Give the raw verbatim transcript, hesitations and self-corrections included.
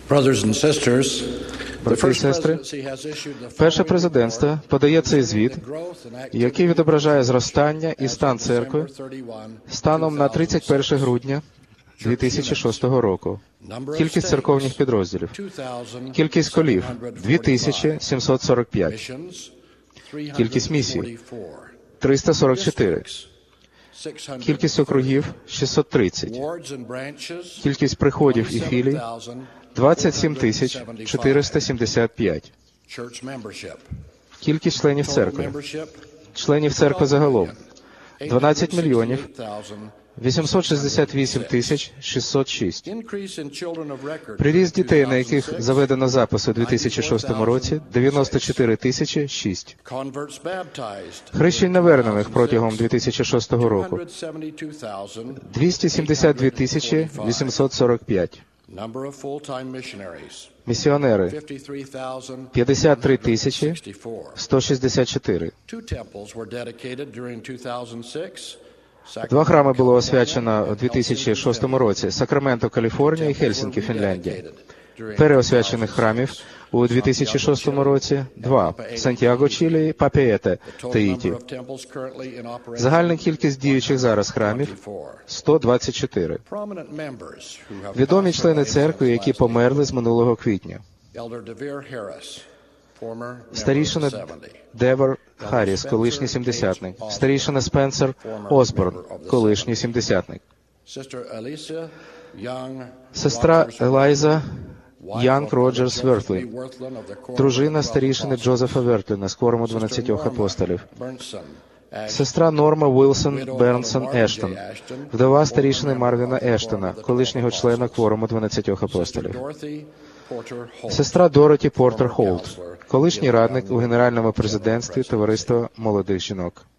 Брати і сестри, перше президентство подає цей звіт, який відображає зростання і стан церкви станом на тридцять перше грудня дві тисячі шостого року. Кількість церковних підрозділів. Кількість колів – дві тисячі сімсот сорок п'ять. Кількість місій – триста сорок чотири. Кількість округів – шістсот тридцять. Кількість приходів і філій – двадцять сім тисяч чотириста сімдесят п'ять. Кількість членів церкви. Членів церкви загалом – дванадцять мільйонів вісімсот шістдесят вісім тисяч шістсот шість. Приріст дітей, на яких заведено запис у дві тисячі шостому році – дев'яносто чотири тисячі шість. Хрещень навернених протягом дві тисячі шостого року – двісті сімдесят дві тисячі вісімсот сорок п'ять. Місіонери – п'ятдесят три тисячі сто шістдесят чотири. Два храми було освячено у дві тисячі шостому році – Сакраменто, Каліфорнія і Хельсінкі, Фінляндія. Переосвячених храмів у дві тисячі шостому році – два – Сантьяго, Чилі і Папієте, Таїті. Загальна кількість діючих зараз храмів – сто двадцять чотири. Відомі члени церкви, які померли з минулого квітня. Старішина Девер Харріс, колишній сімдесятник. Старішина Спенсер Осборн, колишній сімдесятник. Сестра Елайза Янг Роджерс Вертлін, дружина старішини Джозефа Вертліна з кворуму дванадцятьох апостолів. Сестра Норма Уілсон Бернсон Ештон, вдова старішини Марвіна Ештона, колишнього члена кворуму дванадцятьох апостолів. Сестра Дороті Портер Холт, колишній радник у Генеральному президентстві Товариства молодих жінок.